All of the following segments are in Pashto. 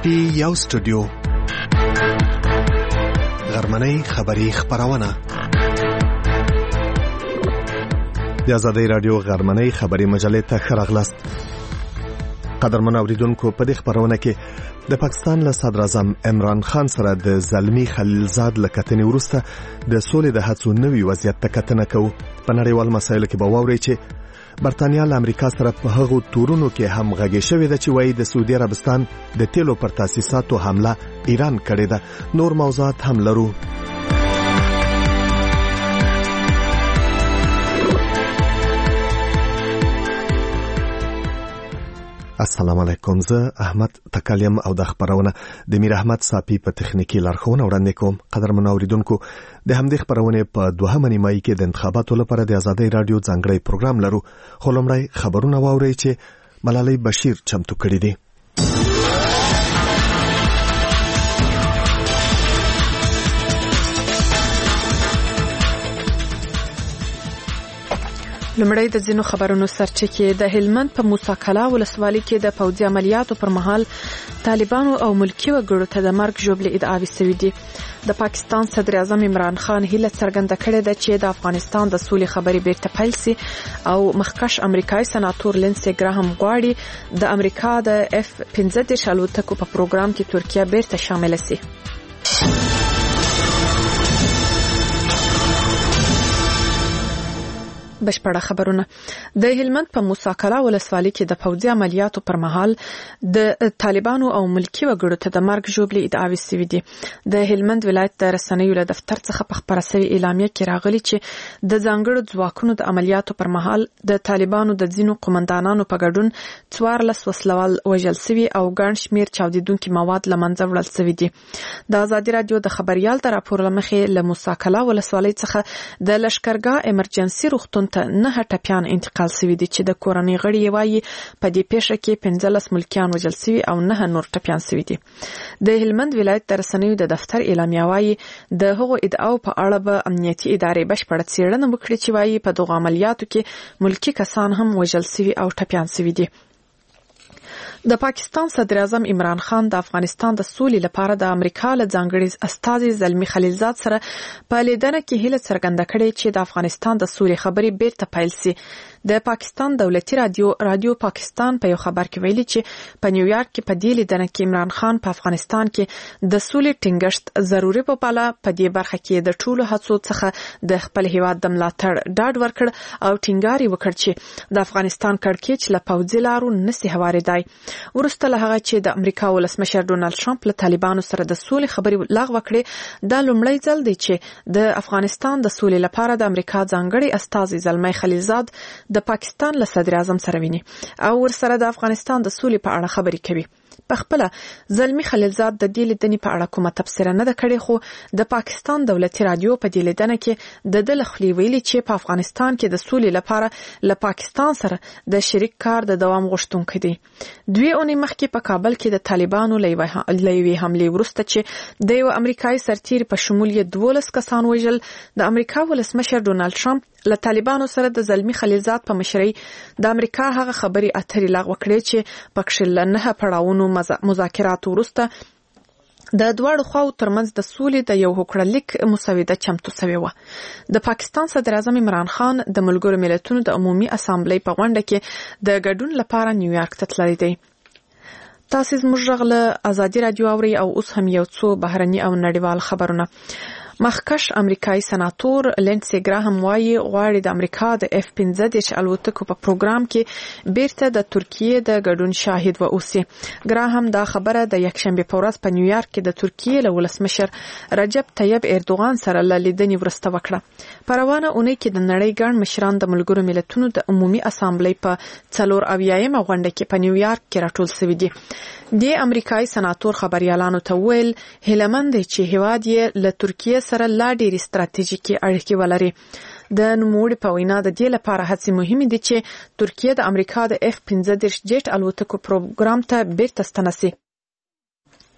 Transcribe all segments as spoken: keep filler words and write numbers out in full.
کې یو سټوډیو غرمنۍ خبری خبرونه د آزادۍ رادیو غرمنۍ خبری مجلې ته ښه راغلاست. قدرمن اوریدونکو، په دې خبرونه کې د پاکستان له صدر اعظم عمران خان سره د زلمی خلیلزاد له کتنې وروسته د سولې د هڅو نوي وضعیت ته کتنه کوو. په نړیوال مسایلو کې به واورئ چې برتانیا له امریکا سره په هغو تورونو کې هم غږې شوې ده چې وایي د سعودي عربستان د تیلو پر تاسیساتو حمله ایران کړې ده. نور موضوعات هم لرو. السلام علیکم، زه احمد تکالیم او د خبرونه د میر احمد صافی په تخنیکی لارښوونه وړاندې کوم. قدرمن اوریدونکو، د همدې خبرونه په دوهمه نیمایي کې د انتخاباتو لپاره د آزادۍ رادیو ځانګړی پروګرام لرو. خو لومړی خبرونه واورئ چې ملالۍ بشیر چمتو کړي دي. لمړی د ځینو خبرونو سرچکه د هلمند په موسی کلا ولسوالۍ کې د پوځي عملیاتو پر مهال طالبانو او ملکی وګړو ته د مرګ ژوبلې ادعاوې شوې دي. د پاکستان صدر اعظم عمران خان هیله څرګنده کړې ده چې د افغانستان د سولې خبرې بیرته پیل شي او مخکښ امریکایي سناتور لینسي ګراهم غواړي د امریکا د اف پنځه دېرش الوتکو په پروګرام کې ترکیه بیرته شامل شي. بشپړه خبرونه. د هلمند په موسی کلا ولسوالۍ کې د پوځي عملیاتو پر مهال د طالبانو او ملکی وګړو ته د مرګ ژوبلې ادعاوې شوې دي. د هلمند ولایت د رسنیو له دفتر څخه په خبره شوی اعلامیه کې راغلي چې د ځانګړو ځواکونو د عملیاتو پر مهال د طالبانو د ځینو قومندانانو په ګډون څوارلس وسلوال وژل شوي او ګڼ شمېر چاودیدونکي مواد له منځه وړل شوي دي. د آزادۍ رادیو د خبريال د راپور له مخې له موسی کلا ولسوالۍ څخه د لشکرګاه ایمرجنسي روغتون ته نه ټپيان انتقال شوي دي چې د کورنۍ غړي وایي په دې پیښه کې پنځلس ملکیان وژل شوي او نه نور ټپيان شوي دي. د هلمند ولایت د رسنیو د دفتر اعلامیه وایي د هغو ادعاو په اړه به امنیتي ادارې بشپړه څېړنه وکړي چې وایي په دغو عملیاتو کې ملکی کسان هم وژل شوي او ټپيان شوي دي. د پاکستان صدر اعظم عمران خان د افغانستان د سولې لپاره د امریکا له ځانګړي استازي زلمی خلیلزاد سره په لیدنه کې هیله څرګنده کړې چې د افغانستان د سولې خبرې بیرته پیل شي. د پاکستان دولتي رادیو رادیو پاکستان په یو خبر کې ویلي چې په نیویارک کې په دې لیدنه کې عمران خان په افغانستان کې د سولې ټینګښت ضروري په پاله په دې برخه کې د ټولو هڅو څخه د خپل هیواد د ملاتړ ډاډ ورکړ او ټینګاري وکړ چې د افغانستان کړکېچ له پوځي لارو نسي هوارېدای. ورسته له هغه چې د امریکا ولسمشر ډونالد ټرمپ له طالبانو سره د سولې خبرې لغوه کړې، دا لومړی ځل دی چې د افغانستان د سولې لپاره د امریکا ځانګړي استازي زلمی خلیلزاد د پاکستان له صدر اعظم سره ویني او ورسره د افغانستان د سولې په اړه خبرې کوي. په خپل زلمی خلیلزاد د دې لیدنې په اړه کومه تبصره نه ده کړې، خو د پاکستان دولتي رادیو په دې لیدنه کې د د لخلي ویلي چې په افغانستان کې د سولې لپاره له پاکستان سره د شریک کار د دوام غوښتونکي دي. دوی اونۍ مخکې په کابل کې د طالبانو له یوې حملې وروسته چې د یو امریکایي سرتیر په شمول یې دولس کسان وژل، د امریکا ولسمشر ډونالد ټرمپ له طالبانو سره د زلمی خلیلزاد په مشرۍ د امریکا هغه خبري اترې لغوه کړې چې پکښې له نه پړاوونو مذاکرات وروسته د دواړو خواو ترمنځ د سولې د یو هوکړلیک مسوده چمتو شوې وه. د پاکستان صدر اعظم عمران خان د ملګرو ملتونو د عمومي اسامبلۍ په غونډه کې د ګډون لپاره نیویارک ته تللی دی. تاسو زموږ غږ له آزادۍ رادیو اورئ او اوس هم یو څو بهرني او نړیوال خبرونه. مخکښ امریکایي سناتور لینسي ګراهم وایي غواړي د امریکا د اف پنځه دېرش الوتکو په پروګرام کې بیرته د ترکیې د ګډون شاهد و اوسي. ګراهم دا خبره د یکشنبه په ورځ په نیویارک کې د ترکیې له ولسمشر رجب طیب اردوغان سره له لیدنې وروسته وکړه. په روانه اونۍ کې د نړۍ ګڼ مشران د ملګرو ملتونو د عمومي اسامبلۍ په څلور اویایمه غونډه کې په نیویارک کې راټول شوي دي. د امریکایي سناتور خبريالانو ته ویل هیلمند چې هیواد یې له ترکیې سره لا ډېرې ستراتیژیکي اړیکې ولري. د نوموړي په وینا د دې لپاره هڅې مهمې دي چې ترکیه د امریکا د اف پنځه دېرش جیټ الوتکو پروګرام ته بیرته ستنه شي.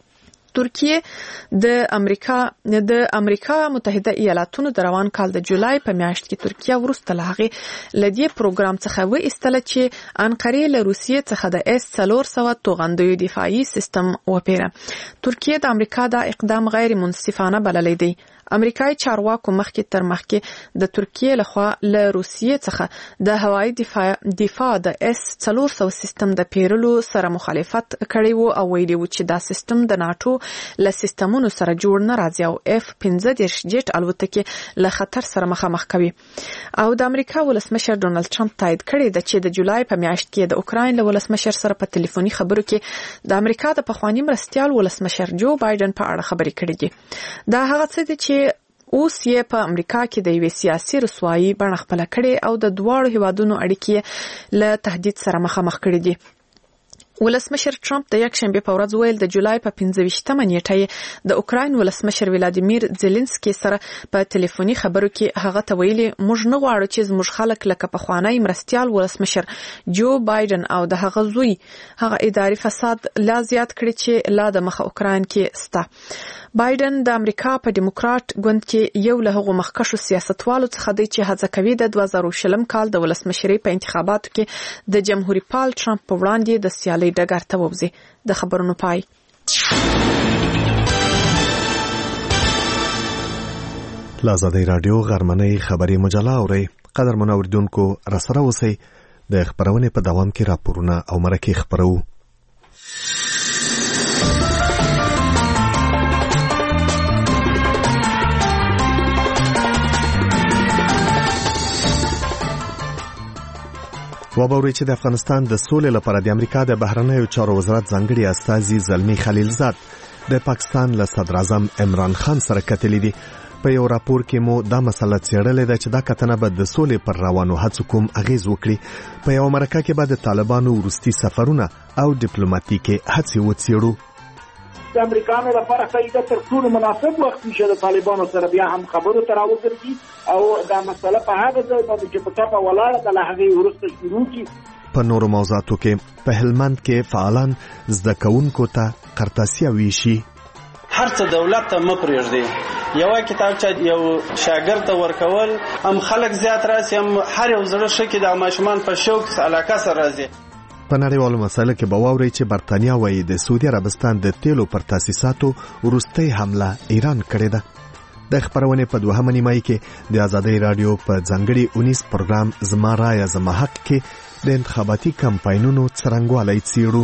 ترکیه د امریکا د امریکا متحده ایالاتونو د روان کال د جولای په میاشت کې ترکیه ورسته لغه لدی پروګرام څخه و استله چې انقره له روسیې څخه د اس څلور سوه توغندوی دفاعي سیستم وپیره. ترکیه د امریکا دا اقدام غیر منصفانه بللی دی. امریکایي چارواکو مخکې تر مخکې د ترکیه لخوا له روسیې څخه د هوایي دفاع دفاع د اس څلور سوه سیستم د پیرلو سره مخالفت کړی وو او ویلي وو چې دا سیستم د ناتو له سیستمونو سره جوړ نه راځي او اف پنځه دېرش جیټ الوتکې له خطر سره مخامخ کوي. او د امریکا ولسمشر ډونالد ټرمپ تایید کړی د چې د جولای په میاشت کې د اوکراین له ولسمشر سره په ټلیفوني خبرو کې د امریکا د پخوانی مرستیال ولسمشر جو بایدن په اړه خبرې کړې دي. دا هغه څه دي چې اوس یې په امریکا کې د یوې سیاسي رسوایي بڼه خپله کړې او د دواړو هیوادونو اړیکې له تهدید سره مخامخ کړي دي. ولسمشر ټرمپ د یکشنبه په ورځ ویل د جولای په پنځه ویشتمه نیټه د اوکراین ولسمشر ولادیمیر زيلنسکي سره په ټلیفوني خبرو کې هغه ته ویلي موږ نه غواړو چې زموږ خلک لکه پخوانی مرستیال ولسمشر جو بایدن او د هغه زوی هغه اداري فساد لا زیات کړي چې لا د مخه اوکراین کې ستا. بایدن د امریکا په ډیموکرات ګوند کې یو له هغو مخکښو سیاستوالو څخه دی چې هڅه کوي د دوه زره شلم کال د ولسمشرۍ په انتخاباتو کې د جمهوریت پال ټرمپ په وړاندې د سیالۍ ډګر ته ووځي. د خبرونو پای. له آزادۍ راډیو غرمنۍ خبري مجله اورئ. قدرمنو اوریدونکو راسره اوسئ. د خبرونې په دوام کې راپورونه او مرکې خبرو. وبوري چې د افغانستان د سولې لپاره د امریکا د بهرنیو چارو وزارت ځانګړي استازي زلمی خلیلزاد د پاکستان له صدر اعظم عمران خان سره کتلې دي. په یو راپور کې مو دا مسله څېړلې ده چې دا کتنه به د سولې پر روانو هڅو کوم اغیز وکړي. په یو مرکه کې به د طالبانو وروستي سفرونه او ډیپلوماټیکي هڅې وڅېړو. د امریکانو لپاره خیده تر ټولو مناسب وخت چې د طالبانو سره بیا هم خبرو ته راوګرځي او دا مسله په هغه ځای باندې چې په ټاپه ولاړه ده له هغې وروسته شروع کړي. په نورو موضوعاتو کې په هلمند کې فعالان زده کوونکو ته قرطاسیه ویشي. هر څه دولت ته مه پرېږدي. یوه کتابچه یو شاګرد ته ورکول هم خلک زیات راسي، هم هر یو زړه ښه کې د ماشومان په شوق علاقه سره راځي. په نړیوالو مسایلو کې به واورئ چې برتانیا وایي د سعودي عربستان د تیلو پر تاسیساتو وروستۍ حمله ایران کړې ده. د خبرونې په دوهمه نیمایي کې د آزادۍ راډیو په ځانګړي اونیس پروګرام زما رایه زما حق کې د انتخاباتي کمپاینونو څرنګوالی څېړو.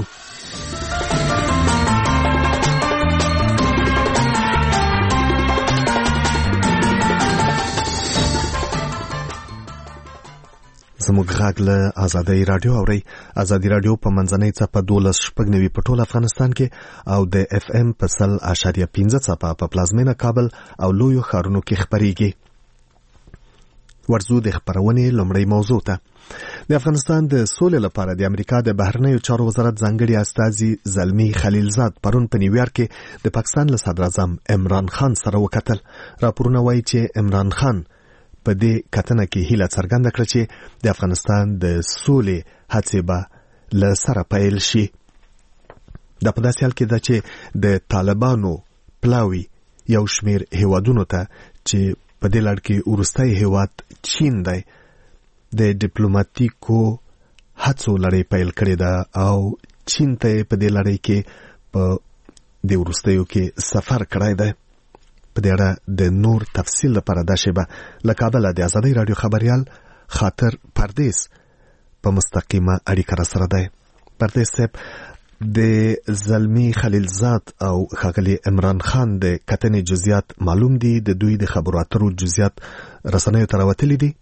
زموږ غږ له آزادۍ راډیو اورئ. آزادۍ راډیو په منځنۍ څپه دولس شپږ نوي په ټول افغانستان کې او د اف ام په سل اشاریه پنځه څپه په پلازمینه کابل او لویو ښارونو کې خپریږي. ورځو د خبرونې لومړی موضوع ته. د افغانستان د سولې لپاره د امریکا د بهرنیو چارو وزارت ځانګړي استازي زلمی خلیلزاد پرون په نیویارک کې د پاکستان له صدر اعظم عمران خان سره وکتل. راپورونه وایي چې عمران خان په دې کتنه کې هیله څرګنده کړه چې د افغانستان د سولې هڅې به له سره پیل شي. دا په داسې حال کې ده چې د طالبانو پلاوي یو شمیر هیوادونو ته چې په دې لړ کې وروستی هیواد چین دی د ډیپلوماټیکو هڅو لړۍ پیل کړې ده او چین ته په دې لړۍ کې په دې وروستیو کې سفر کړی دی. په دې اړه د نور تفصیل لپاره دا شیبه له کابله د آزادۍ راډیو خبریال خاطر پردیس په مستقیمه اړیکه راسره دی. پردیس صاحب، د زلمی خلیلزاد او ښاغلي عمران خان د کتنې جزئیات معلوم دي؟ د دوی د خبرو اترو جزئیات رسنیو ته راوتلي دي؟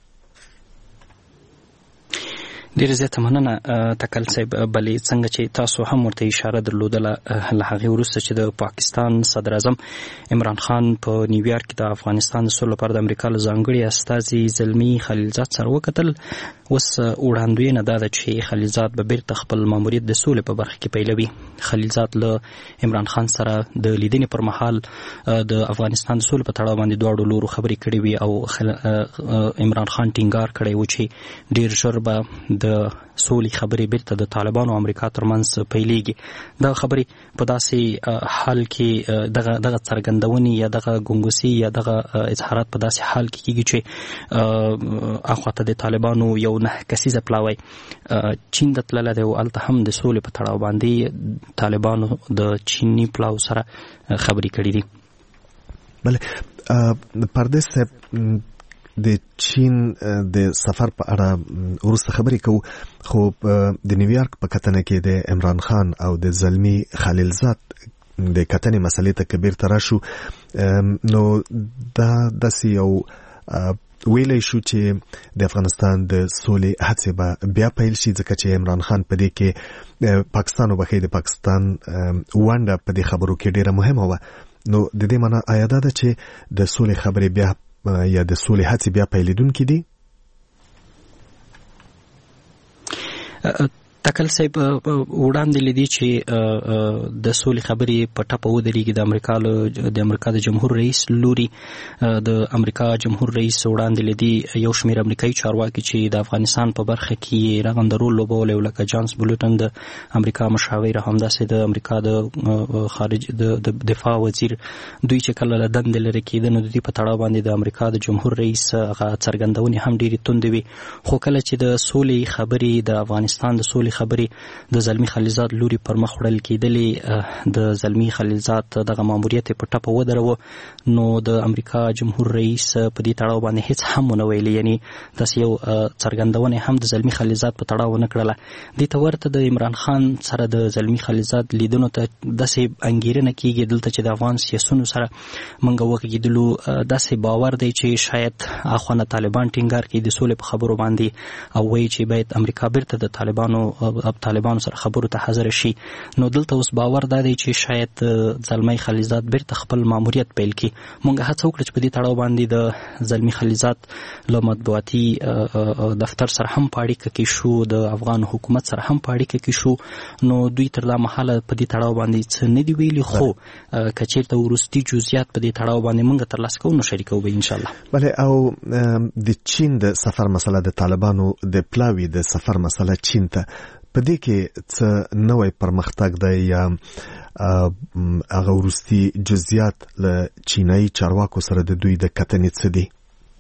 ډیر زیاته مننه تکل صاحب. بلې څنګه چې تاسو هم ورته اشاره درلودله له هغې وروسته چې د پاکستان صدر اعظم عمران خان په نیویارک کې د افغانستان د سولې لپاره د امریکا له ځانګړي استازي زلمی خلیلزاد سره وکتل. اوس وړاندوینه دا ده چې خلیلزاد به بیرته خپل ماموریت د سولې په برخه کې پیلوي. خلیلزاد له عمران خان سره د لیدنې پر مهال د افغانستان د سولې په تړاو باندې دواړو لورو خبرې کړې وي او عمران خان ټینګار کړی و چې ډیر ژر به د سولې خبرې بیرته د طالبانو او امریکا ترمنځ پیلېږي. دا خبرې په داسې حال کې دغه دغه څرګندونې یا دغه ګنګوسي یا دغه اظهارات په داسې حال کې کېږي چې اخواته د طالبانو یو نه کسیزه پلاوی چین ته تللی دی او هلته هم د سولې په تړاو باندې طالبانو د چیني پلاو سره خبرې کړي دي. بله پردیس صاحب د چین د سفر په اړه وروسته خبرې کوو، خو د نیویارک په کتنه کې د عمران خان او د زلمی خلیلزاد د کتنې مسلې ته کبیر ته راشو، نو دا داسې یو ویلی شو چې د افغانستان د سولې هڅې به بیا پیل شي، ځکه چې عمران خان په دې کې پاکستان وبخښئ د پاکستان ونډه په دې خبرو کې ډیره مهمه وه. نو د دې معنی آیا دا ده چې د سولې خبرې بیا یا د سولې هڅې بیا پیلېدونکې دي؟ تکل صاحب وړاندې لیدي چې د سولې خبرې په ټپه ودرېږي. د امریکا د امریکا د جمهور رئیس لوري د امریکا جمهور رئیس وړاندې لیدي یو شمېر امریکایي چارواکي چې د افغانستان په برخه کې رغنده رول لوبولی، لکه جانس بولټن د امریکا مشاور، همداسې د امریکا د خارج د دفاع وزیر، دوی چې کله له دندې لرې کېده نو د دوی په تړاو باندې د امریکا د جمهور رئیس هغه څرګندونې هم ډېرې توندې وي. خو کله چې د سولې خبرې د افغانستان د سولې خبرې د زلمی خلیلزاد لوري پر مخ وړل کېدلې، د زلمی خلیلزاد دغه ماموریت په ټپه ودروه، نو د امریکا جمهور رئیس په دې تړاو باندې هیڅ هم ونه ویلي، یعنی داسې یو څرګندونه هم د زلمی خلیلزاد په تړاو ونه کړله. دې ته ورته د عمران خان سره د زلمی خلیلزاد لیدنو ته داسې انګېرنه کېږي دلته چې د افغان سیاسونو سره موږ وغږېدلو، داسې باور دی چې شاید اخوانه طالبان ټینګار کوي د سولې په خبرو باندې او وایي چې باید امریکا بیرته د طالبانو اب طالبانو سره خبرو ته حاضر شي. نو دلته اوس باور دا دی چې شاید زلمی خلیلزاد بیرته خپل ماموریت پیل کړي. موږ هڅه وکړه چې په دې تړاو باندې د زلمی خلیلزاد له مطبوعاتي دفتر سره هم په اړیکه کې شو، د افغان حکومت سره هم په اړیکه کې شو، نو دوی تر دا مهاله په دې تړاو باندې څه نه دي ویلي، خو که چېرته وروستي جزئیات په دې تړاو باندې موږ ترلاسه کوو نو شریکوو به انشاءالله. بله، او د چین د سفر مسله، د طالبانو د پلاوي د سفر مسله چین ته په دې کې څه نوی پرمختګ دی یا هغه وروستي جزئیات له چینایي چارواکو سره د دوی د کتنې څه دي؟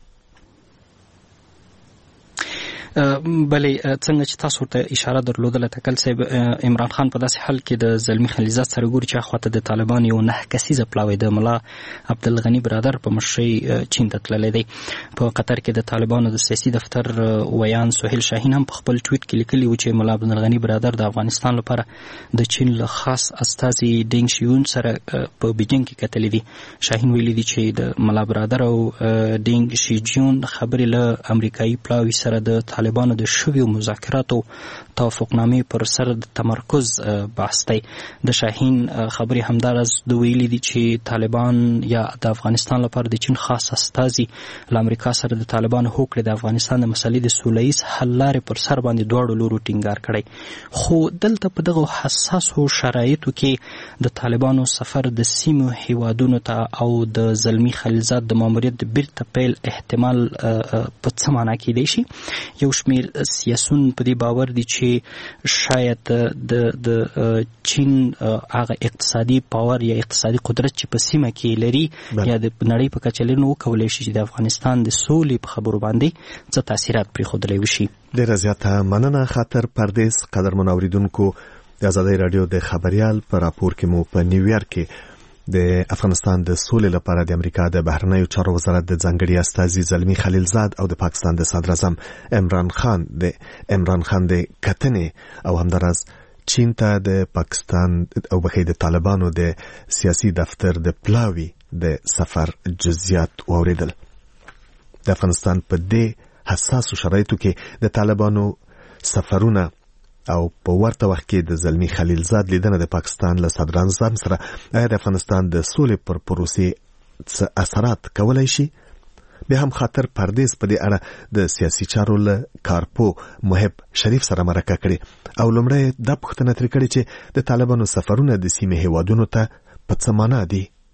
بلې څنګه چې تاسو ورته اشاره درلودله تکل صاحب، عمران خان په داسې حال کې د زلمی خلیلزاد سره ګوري چې اخواته د طالبان یو نه کسیزه پلاوی د ملا عبدالغني برادر په مشرۍ چین ته تللی دی. په قطر کې د طالبانو د سیاسي دفتر ویان سهیل شاهین هم په خپل ټویټ کې لیکلي و چې ملا عبدالغني برادر د افغانستان لپاره د چین له خاص استازي ډینګ شیون سره په بیجینګ کې کتلي دي. شاهین ویلي دي چې د ملا برادر او ډینګ شیجون خبرې له امریکایي پلاوي سره د طالبانو د شویو مذاکراتو توافقنامې پر سر د تمرکز بحث دی. د شاهین خبرې همدارز د ویلي دي چې طالبان یا د افغانستان لپاره د چین خاص استازي له امریکا سره د طالبانو هوکړې د افغانستان د مسلې د سوله ییز حل لارې پر سر باندې دواړو لورو ټینګار کړی. خو دلته په دغه حساسو شرایطو کې د طالبانو سفر د سیمو هیوادونو ته او د زلمی خلیلزاد د ماموریت د بیرته پیل احتمال په څه معنا کېدی شي؟ یو شمیر سیاسون په دې باور دي چې شاید د د چین هغه اقتصادي پاور یا اقتصادي قدرت چې په سیمه کې لري یا د نړۍ په کچه لري، نو وکولی شي چې د افغانستان د سولې په خبرو باندې څه تاثیرات پرېښودلی وشي. ډېره زیاته مننه خاطر پردیس. قدرمن اورېدونکو، د ازادۍ راډیو د خبریال په راپور کې مو په نیویارک کې د افغانستان د سولې لپاره د امریکا د بهرنیو چارو وزارت د ځانګړي استازي زلمی خلیلزاد او د پاکستان د صدر اعظم عمران خان د عمران خان د کتنې او همداراز چین ته د پاکستان او بخې د طالبانو د سیاسي دفتر د پلاوي د سفر جزئیات واوریدل. د افغانستان په دې حساسو شرایطو کې د طالبانو سفرونه او په ورته وخت کې د زلمی خلیلزاد لیدنه د پاکستان له صدر اعظم سره آیا د افغانستان د سولې پر پروسې څه اثرات کولی شي؟ بیا هم خاطر پردیس په دې اړه د سیاسي چارو له کارپو محب شریف سره مرکه کړې او لومړی دا پوښتنه ترې کړې چې د طالبانو سفرونه د سیمې هیوادونو ته په څه معنا دي؟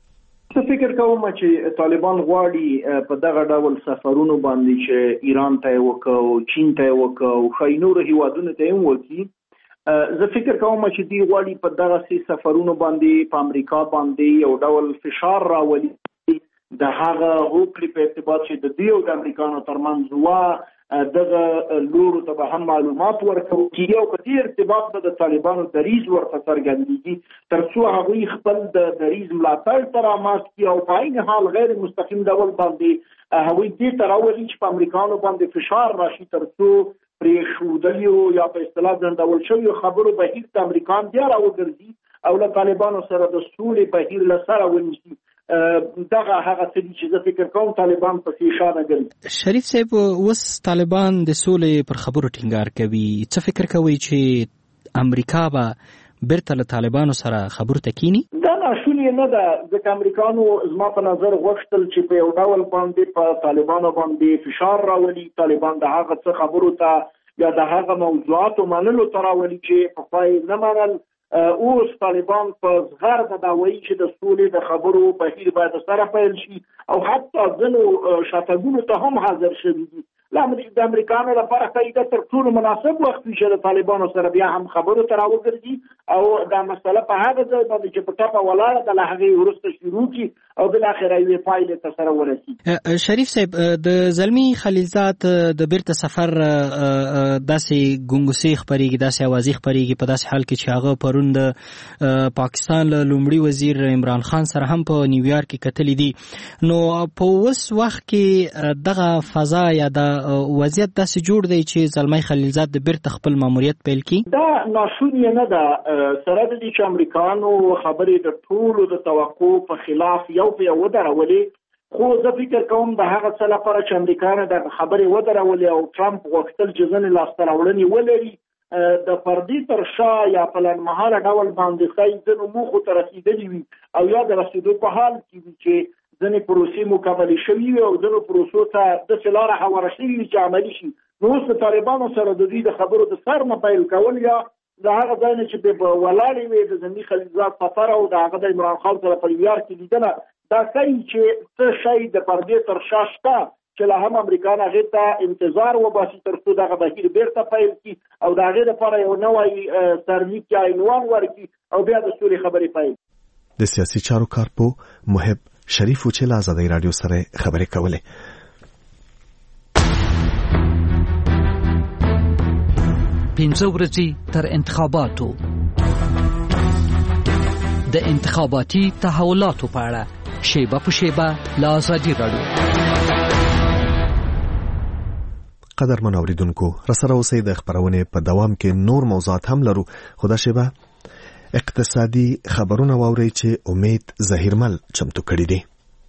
زه فکر کوم چې طالبان غواړي په دغه ډول سفرونو باندې چې ایران ته وکړو، چین ته وکړو، خو نور هیوادونو ته هم وکړي. زه فکر کوم چې دی غواړي په دغه سي سفرونو باندې په امریکا باندې یو ډول فشار راولي د هغه هوکړې په ارتباط چې د دوی او د امریکانو ترمنځ وا دغه لورو ته به هم معلومات ورکړو چې یو په دې ارتباط به د طالبانو دریځ ورته څرګندېږي تر څو هغوی خپل د دریځ ملاتړ ته رامات کړي او په عین حال غیر مستقیم ډول باندې هغوی دې ته راولي چې په امریکانو باندې فشار راشي تر څو پرې ښودلیو یا په اصطلاح ځنډول شویو خبرو بهیر د امریکان بیا راوګرځي او له طالبانو سره د سولې بهیر له سره ونیسي. دغه هغه څه چې زه فکر کوم طالبان په اشاره کوي. شریف صاحب، اوس طالبان د سولې پر خبرو ټینګار کوي، څه فکر کوي چې امریکا به بیرته له طالبانو سره خبرو ته کینی؟ دا ناشونې نه ده، ځکه امریکانو زما په نظر غوښتل چې په یو ډول باندې په طالبانو باندې فشار راولي، طالبان د هغه څه خبرو ته یا د هغه موضوعاتو منلو ته راولي چې په پای نه منل. اوس طالبان په زغرده دا وایي چې د سولې د خبرو بهیر باید سره پیل شي او حتی ځینو شاتګونو ته هم حاضر شوي دي. د امریکانو لپاره ښایي تر ټولو مناسب وخت وي چې د طالبانو سره بیا هم خبرو ته راوګرځي او دا مسله په هغه ځای باندې چې په ټاپه ولاړه ده له هغې وروسته شروع کړي او بالاخره یوې پایلې ته سره ورسي. شریف صاحب، د زلمي خلیلزاد د بیرته سفر داسې ګنګوسې خپرېږي، داسې اوازې خپرېږي په داسې حال کې چې هغه پرون د پاکستان له لومړي وزیر عمران خان سره هم په نیویارک کې کتلي دي. نو په اوس وخت کې دغه فضا یا د وضعیت داسې جوړ دی چې زلمی خلیلزاد د بیرته خپل ماموریت پیل کړي؟ دا ناشونې نه ده، سره د دې چې امریکانو خبرې د ټولو د توقع په خلاف یو په یو ودرولې، خو زه فکر کوم د هغه څه لپاره چې امریکانو د خبرې ودرولې او ټرمپ غوښتل چې ځینې لاسته راوړنې ولري د فردي تر شا یا په لنډمهاله ډول باندې ښایي ځینو موخو ته رسېدلي وي او یا د رسېدو په حال کې وي چې ځینې پروسې مکملې شوي وي او ځینو پروسو ته داسې لاره هواره شوي وي چې عملي شي. نو اوس د طالبانو سره د دوی د خبرو د سر نه پیل کول یا د هغه ځای نه چې به ولاړې وي د زلمي خلیلزاد سفر او د هغه د عمران خان سره په نیویارک کې لیدنه، دا ښایي چې څه شی د پردې تر شا شته چې لا هم امریکان هغې ته انتظار وباسي تر څو دغه بهیر بیرته پیل کړي او د هغې لپاره یو نوی سرلیک یا عنوان ورکړي او بیا د سولې خبرې پیل. د سیاسي چارو کارپو محب شریف چې له آزادۍ رادیو سره خبرې کولې. پنځه ورځې تر انتخاباتو، د انتخاباتي تحولاتو په اړه شیبه په شیبه له آزادۍ رادیو. قدرمن اوریدونکو، راسره اوسئ. د خبرونې په دوام کې نور موضوعات هم لرو، خو دا شیبه اقتصادي خبرونه واورئ چې امید ظهیرمل چمتو کړي دي.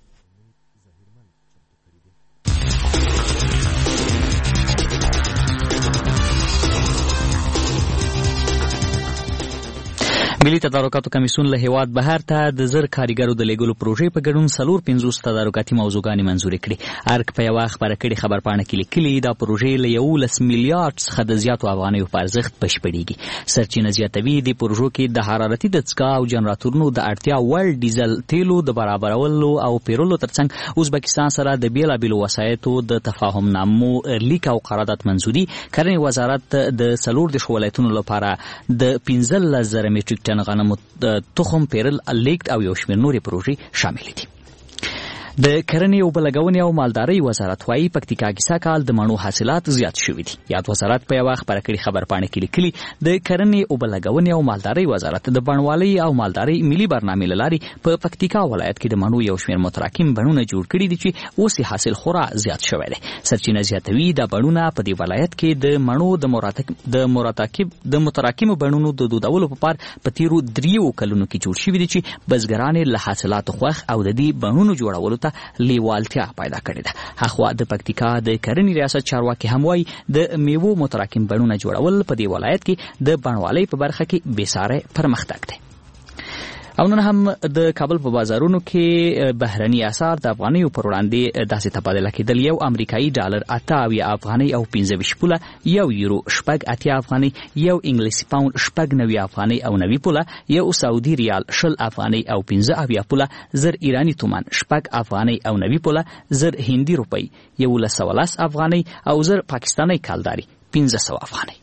ملي تدارکاتو کمیسیون له هیواد بهر ته د زر کارګرو د لیږلو پروژې په ګډون څلور پنځوس تدارکاتي موضوعګانې منظورې کړې. ارګ په یوه خپره کړې خبرپاڼه کې لیکلي دا پروژې له یولس میلیارډ څخه د زیاتو افغانیو په ارزښت بشپړېږي. سرچینه زیاتوي د پروژو کې د حرارتي دستګاه او جنراتورونو د اړتیا وړ ډیزل تیلو د برابرولو او پیرولو ترڅنګ ازبکستان سره د بیلابیلو وسایطو د تفاهم نامو لیک او قرارداد منظوري. کرنې وزارت د څلور دېرش ولایتونو لپاره د پنځلس زره میټریک ټن غنمو تخم پیرل لیږد او یو شمېر نورې پروژې شاملې دي. د کرنې او بلګونې او مالدارۍ وزارت وايي پکتیکا کې سږ د مڼو حاصلات زیات شوي دي. یاد وزارت په یوه خبره کړې خبرپاڼه کې لیکلي د کرنې او بلګونې او مالدارۍ وزارت د بڼوالۍ او مالدارۍ ملي برنامې له لارې په پکتیکا ولایت کې د مڼو یو شمېر متراکم بڼونه جوړ کړي دي چې اوس یې حاصل خورا زیات شوی دی. سرچینه زیاتوي دا بڼونه په دې ولایت کې د مڼو د مراتب د مراتب د متراکمو بڼونو د دودولو په پار په تیرو دریو کلونو کې جوړ شوي دي چې بزګران له حاصلاتو خوښ او د دې بڼونو جوړولو ته لیوالتیا پیدا کړې ده. هغه د پکتیکا د کرنې ریاست چارواکي هم وايي د میوو متراکم بڼونه جوړول په دې ولایت کې د بڼوالۍ په برخه کې بېساري پرمختګ دی. او نن هم د کابل په بازارونو کې بهرني اسعار د افغانیو پر وړاندې داسې تبادله کېدل. یو امریکایي ډالر اته اویا افغانۍ او پنځه ویشت پوله، یو یورو شپږ اتیا افغانۍ، یو انګلیسي پاوند شپږ نوي افغانۍ او نوي پوله، یو سعودي ریال شل افغانۍ او پنځه اویا پوله، زر ایرانی تومان شپږ افغانۍ او نوي پوله، زر هندي روپۍ یولس سوه لس افغانۍ او زر پاکستاني کالداري پنځه سوه افغانۍ.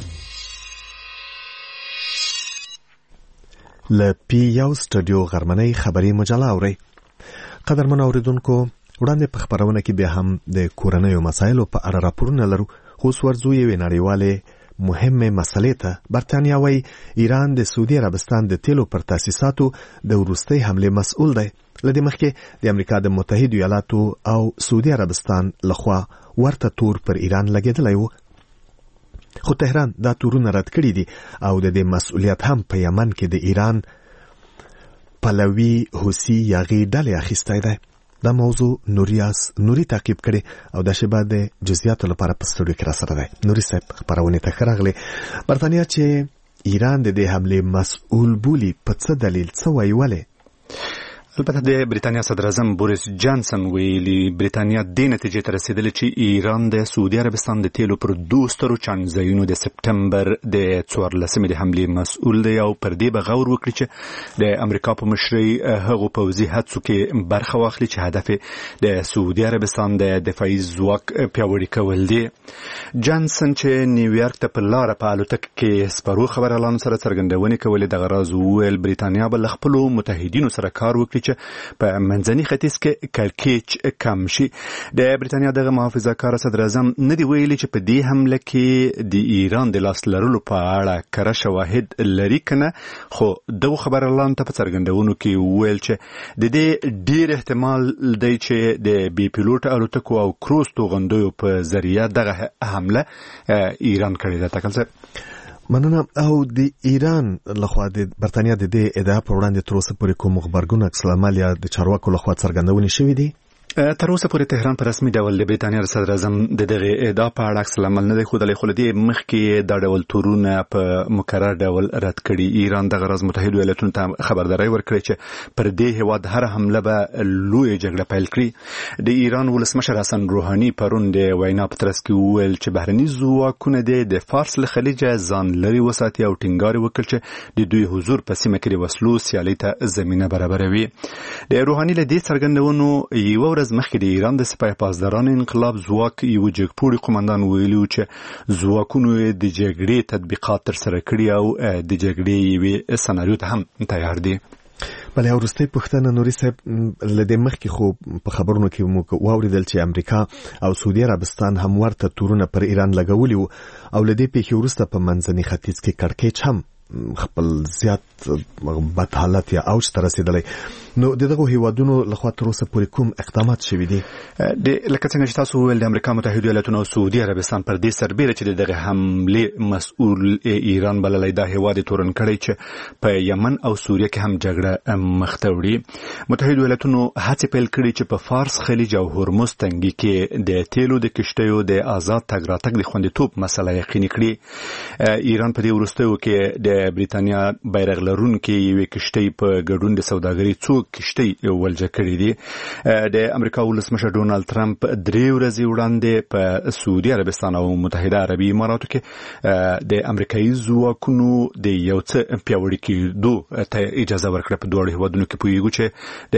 ل پی یو سټډیو غرمنۍ خبري مجله اوري. قدرمن اوریدونکو، وړاندې په خبرونه کې بیا هم د کورنیو مسایلو په اړه راپورونه لرو. خو ورځو یو نړیواله مهمه مسلې ته برتانیا وايي ایران د سعودي عربستان د تیلو پر تاسیساتو د وروستۍ حمله مسؤل دی. لدې مخکې د امریکا د متحده ایالاتو او سعودي عربستان لخوا ورته تور پر ایران لګیدلی و، خو تهران دا تورونه رد کړي دي او د دې مسؤلیت هم په یمن کې د ایران پلوي حوثي یاغي ډلې اخیستی دی. دا موضوع نوریاس نوري تعقیب کړي او د شبا د جزئیاتو لپاره په سټوډیو کې را سره دی. نوري صاحب خبرونه ته خراغله. برتانیا چې ایران د دې حمله مسؤل بولی په څه دلیل څه ویولې؟ البته د بریتانیا صدر اعظم بوریس جانسن ویلي بریتانیا د نتیجې ته رسیدلې چې ایران د سعودي عربستان د تیلو پر دوه سترو چانزایونو د سپټمبر د څوارلسمې د حملې مسؤل دی او پر دې به غور وکړي چې د امریکا په مشرۍ هغو پوځي هڅو کې برخه واخلي چې هدف د سعودي عربستان د دفاعي ځواک پیاوړي کول دی. جانسن چې نیویارک ته په لاره په الوتکه کې سپارو خبريالانو سره څرګندونې کولې دغه راز وویل بریتانیا به له خپلو متحدینو سره کار وکړي چې په منځني ختیځ کې کړکېچ کم شي. د بریتانیا دغه محافظه کار صدر اعظم نه دی ویلي چې په دې حمله کې د ایران د لاس لرلو په اړه کره شواهد لري کنه، خو دغه خبريالانو ته په څرګندونو کې ویل چې د دې ډیر احتمال دی چې د بي پیلوټ الوتکو او کروز توغندیو په ذریعہ دغه حمله ایران کړې ده. تکل څه مننه. او د ایران لخوا د برتانیا د دې ادعا په وړاندې تر اوسه پورې کوم خبرګون عکس العمل یا د چارواکو لخوا څرګندونې شوې دي؟ تر اوسه پورې تهران په رسمي ډول د بریتانیا صدر اعظم د دغه ادعا په اړه عکس العمل نه دی ښودلی، خو له دې مخکې دا ډول تورونه په مکرر ډول رد کړي. ایران دغه راز متحده ایالاتونو ته خبرداری ورکړې چې پر دې هیواد هر حمله به لویه جګړه پیل کړي. د ایران ولسمشر حسن روحاني پرون د وینا په ترڅ کې وویل چې بهرني ځواکونه د فارس له خلیجه ځان لرې وساتي او ټینګار وکړي چې د دوی حضور په سیمه کې د وسلو سیالۍ ته زمینه برابروي. د روحاني له دې څرګندونو یوه ورځ مخکې د ایران د سپاه پاسدارانو انقلاب ځواک یو جګپوړي قومندان ویلي چې ځواکونو د جګړې تطبیقات ترسره کړي او د جګړې یوې سناریو ته هم تیار دي. بلې وروستۍ پوښتنه نوري صاحب، له دې مخکې خو په خبرونو کې موږ واوریدل چې امریکا او سعودي عربستان هم ورته تورونه پر ایران لګولي وو او له دې پیښې وروسته په منځني ختیځ کې کړکېچ هم خپل زیات بد حالت یا اوج ته رسیدلی. نو دغه هیوادونو لخوا تر اوسه پورې کوم اقدامات شوي دي؟ د لکه څنګه چې تاسو وویل د امریکا متحده ایالاتونو او سعودي عربستان پر دې سربیره چې دغه حمله مسؤل ایران بللی دا هیواد تورن کړی چې په یمن او سوریه کې هم جګړه مخ ته وړي. متحده ایالاتونو هڅې پیل کړي چې په فارس خلیج او هرمز تنګي کې د تیلو د کشتیو د آزاد تګ راتګ د خوندیتوب مسله یقیني کړي. ایران په دې وروستیو کې د بریتانیا بیرغ لرونکي یوې کشتۍ په ګډون د سوداګرۍ څو کشتۍ ولجه کړي دي. د امریکا ولسمشر ډونالد ترامپ درې ورځې وړاندې په سعودي عربستان او متحده عربي اماراتو کې د امریکایي ځواکونو د یو څه پیاوړي کېدو ته اجازه ورکړه. په دواړو هیوادونو کې پوهیږو چې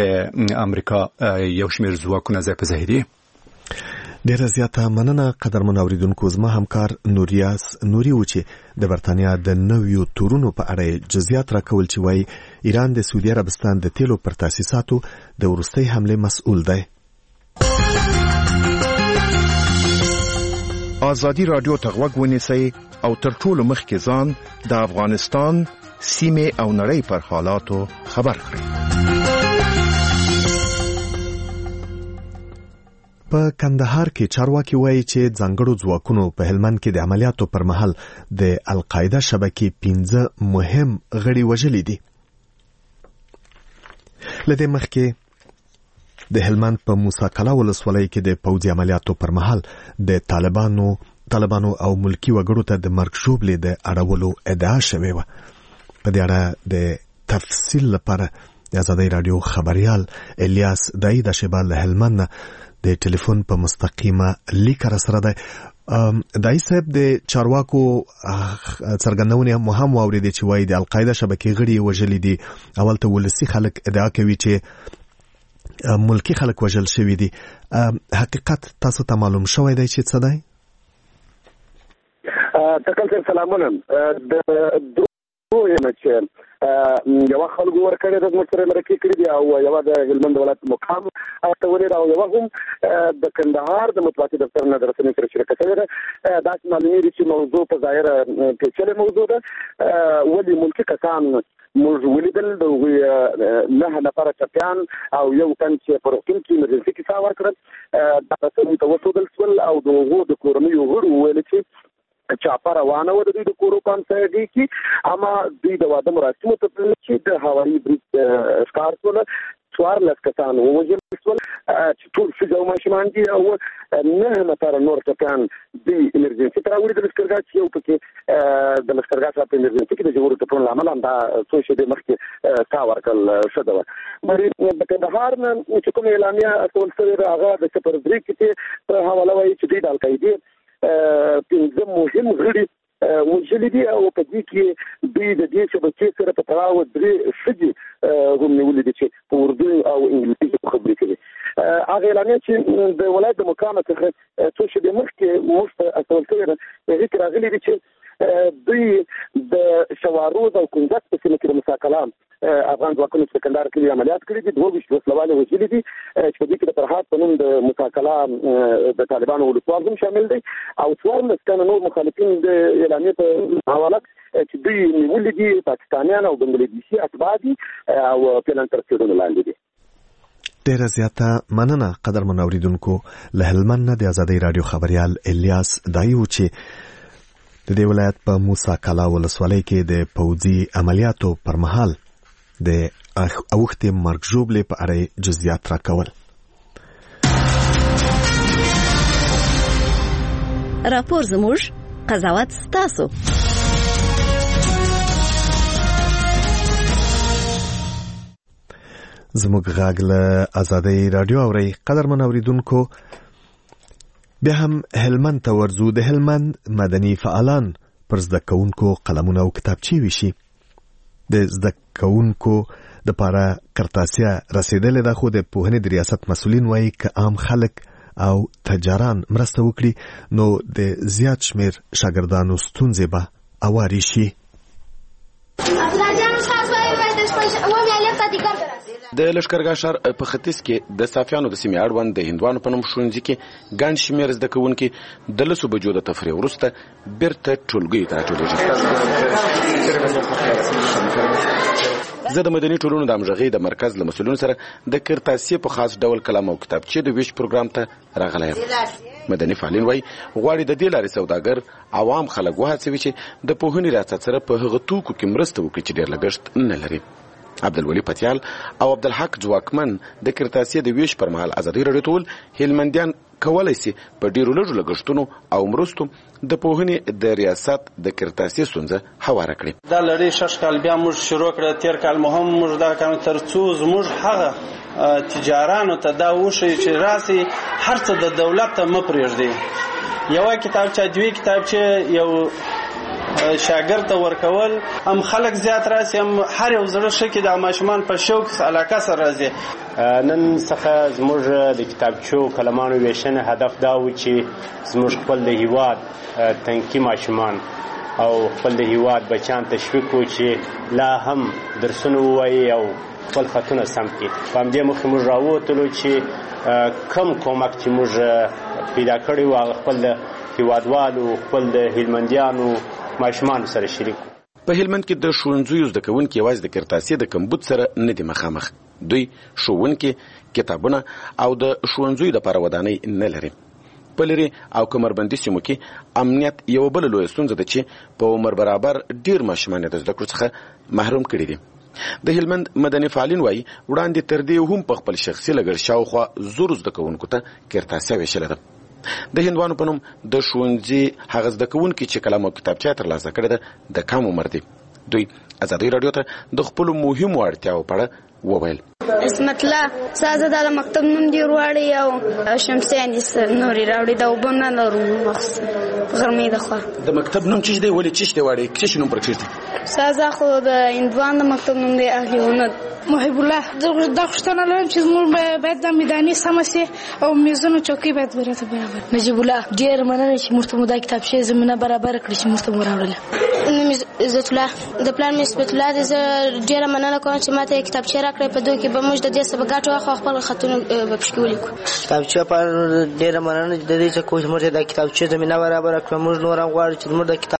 د امریکا یو شمېر ځواکونه ځای په ځای دي. ډیره زیاته مننه قدرمن اوریدونکو. زما همکار نوریاس نوري و چې د برتانیا د نویو تورونو په اړه جزئیات راکول چې وایي ایران د سعودي عربستان د تیلو پر تاسیساتو د وروستۍ حمله مسؤل دی. ازادي رادیو ته غوږ ونیسئ او تر ټولو مخکې ځان د افغانستان سیمې او نړۍ پر حالاتو خبر کړئ. په کندهار کې چارواکي وایي چې ځانګړو ځواکونو په هلمند کې د عملیاتو پر مهال د القاعده شبکې پنځه مهم غړي وژلي دي. لدې مخکې د هلمند په موسی کلا ولسوالۍ کې د پوځي عملیاتو پر مهال د طالبانو طالبانو او ملکی وګړو ته د مرګ ژوبلې د اړولو ادعا شوې وه. په دې اړه د تفصیل لپاره د ازادي رادیو خبريال الیاس دای د شبال هلمند د ټلیفون په مستقیمه لیک را سره ده. دای صاحب د چارواکو څرګندونه مهم واوري چې وایي د القاعده شبکې غړي وژلي دي. اول ته ولسی خلک ادعا کوي چې ملکی خلک وژل شوی دي. حقیقت تاسو ته معلوم شوی دی چې څه دی؟ تکل سلامونه د دوه چې یو خلک ورکړي د مشر مرکه کړی دی او یو د هلمند ولایت مقام ته ولید او یو هم د کندهار د مطبوعاتي دفتر نه درسنه سره شرکت لري. دا معلومه دي چې موضوع په ظاهر پیچلې موضوع ده. ولې ملکی کسان موږ ولیدل د نه نفر چپیان او یو تن چې پروتین کې مرزي کې څا ورکړل دا څه متوسط دل او دغه د کورنۍ غړو ویل چې چاپه روانه و د دوی د کورو کانسرټي کې اما دوی د واده مراسمو ته چې د هوایي بریج ښکار شول څوارلس کسان ووژل شول چې ټول ښځې او ماشومان دي او نه نفره نور ټپیان دوی ایمرجنسي ته راوړي د لښکرګاه چې یو پکې د لښکرګاه څخه په ایمرجنسي کې د ژورو ټپونو له امله همدا څو شېبې مخکې ساه ورکړل شوې وه. د کندهار نه چې کومه اعلامیه استول شوې ده هغه د صفر درې کې په حواله وایي چې دوی د القاعدې پنځه مهم غړي وژلي دي او په دې کې دوی د دې شبکې سره په تړاو درې ښځې هم نیولي دي چې په اردو او انګلیسي خبرې کوي. هغه اعلامیه چې د ولایت د مقام څخه څو شېبې مخکې موږ ته استول شوې ده هغې کې راغلي دي چې دوی د شواروز او کنزک په سیمه کې د مساکلام افغان ځواکونو چې کندهار کې عملیات کړي دي دوه ویشت وسلوالې وژلي دي چې په دې کې د فرهاد په نوم د مساکلام د طالبانو ولسوال هم شامل دی او څوارلس تنه نور مخالفین د اعلامیې په حواله چې دوی نیولي دي پاکستانیان او بنګلادیشي اتباع دي او پلان تر څېړنو لاندې دي. ډیره زیاته مننه قدرمن اوریدونکو. له هلمند نه د ازادي رادیو خبريال الیاس دایو چې د دې ولایت په موسی کلا ولسوالۍ کې د پوځي عملیاتو پر مهال د اوښتې مرګ ژوبلې په اړه جزئیات راکول. راپور زموږ قضاوت ستاسو. زموږ غږ له ازادي رادیو اوري. قدرمن اوریدونکو بیا هم هلمند ته ورځو. د هلمند مدني فعالان پر زده کوونکو قلمونه او کتابچې ویشي. د زده کوونکو د پاره کرتاسیا رسیدلې ده خو د پوهنې د ریاست مسؤلین وایي که عام خلک او تجاران مرسته وکړي نو د زیات شمیر شاګردانو ستونزې به اواري شي. د لښکرګاه ښار په ختیځ کې د صافیانو د سیمې اړوند د هندوانو په نوم ښوونځي کې ګڼ شمېر زده کوونکي د لسو بجو د تفریح وروسته بیرته ټولګیو ته راټولېږي. زه د مدني ټولنو د همغږۍ د مرکز له مسؤلینو سره د کرتاسیې په خاص ډول قلم او کتابچې د ویش پروګرام ته راغلی یم. مدني فعالین وایي غواړي د دې لارې سوداګر عوام خلک وهڅوي چې د پوهنې ریاست سره په هغه توکو کې مرسته وکړي چې ډېر لګښت نه لري. عبدالولي پتیال او عبدالحق ځواکمن د کرتاسیې د ویش پر مهال ازادي راډیو ته ویل هلمندیان کولی سي په ډېرو لږو لګښتونو او مرستو د پوهنې د ریاست د کرتاسیې ستونزه هواره کړي. دا لړۍ شش کال بیا موږ شروع کړه. تېر کال مو هم موږ دا کار تر څو زموږ هغه تجارانو ته دا وښیي چې راسي هر څه د دولت ته مه پرېږدي. یوه کتابچه دوې کتابچې یو شاګرد ته ورکول هم خلک زیات راسي هم هر یو زړه ښه کې د ماشومان په شوق علاقه سره راځي. نن څخه زموږ د کتابچو کلمانو ویشنه هدف دا و چې زموږ خپل د هیواد تنکي ماشومان او خپل د هیواد بچیان تشویق کړو چې لا هم درسونه ووایي او خپل خطونه سم کړي. په همدې مخکې موږ راووتلو چې کم کومک چې موږ پیدا کړی و هغه خپل د هیوادوالو خپل د هلمندیانو ماشومان سره شریک. په هلمند کې د ښوونځیو زده کوونکي یوازې د کرتاسیې د کمبود سره نه دي مخامخ. دوی ښوونکي کتابونه او د ښوونځیو دپاره ودانۍ نه لري. په لرې او کمربندي سیمو کې امنیت یوه بله لویه ستونزه ده چې په عمر برابر ډېر ماشومان یې د زده کړو څخه محروم کړي دي. د هلمند مدني فعالین وایي وړاندې تر دې هم په خپل شخصي لګښت شاوخوا زرو زده کوونکو ته کرتاسیه ویشله ده. د هندوانو په نوم د ښوونځي هغه زده کوونکي چې قلم او کتابچه ترلاسه کړې ده د کم عمر دي. دوی ازادي رادیو ته د خپل مهمو اړتیاو په اړه وویل. اسمت الله سازه د مکتب نوم دی وروړی او شمسیان دې نوري راوړي دا وبنه لرو مخص غرمې د خو د مکتب نوم چې دی ولې چې دی وړي چې نوم پرچېږي سازه خو د اندوان د مکتب نوم دی اهلی هنر محب الله دا خوشتنه لرم چې موږ باید د میداني سمسي او میزونو چوکۍ باید ورته برابر. نجیب الله ډیر مننه چې موږ ته مو دا کتاب شې زمينه برابر کړی چې موږ ته وراوړل. عزت الله د پلان نسبت الله د ډیر مننه کوم چې ماته کتاب شې راکړې په دوی کې به موږ د دې سبق غاټو خو خپل خطونه په پښکې ولیکو. کتاب چې په ډیر مننه د دې چې کوم موږ د کتاب شې زمينه برابر کړو موږ نور غواړو چې موږ د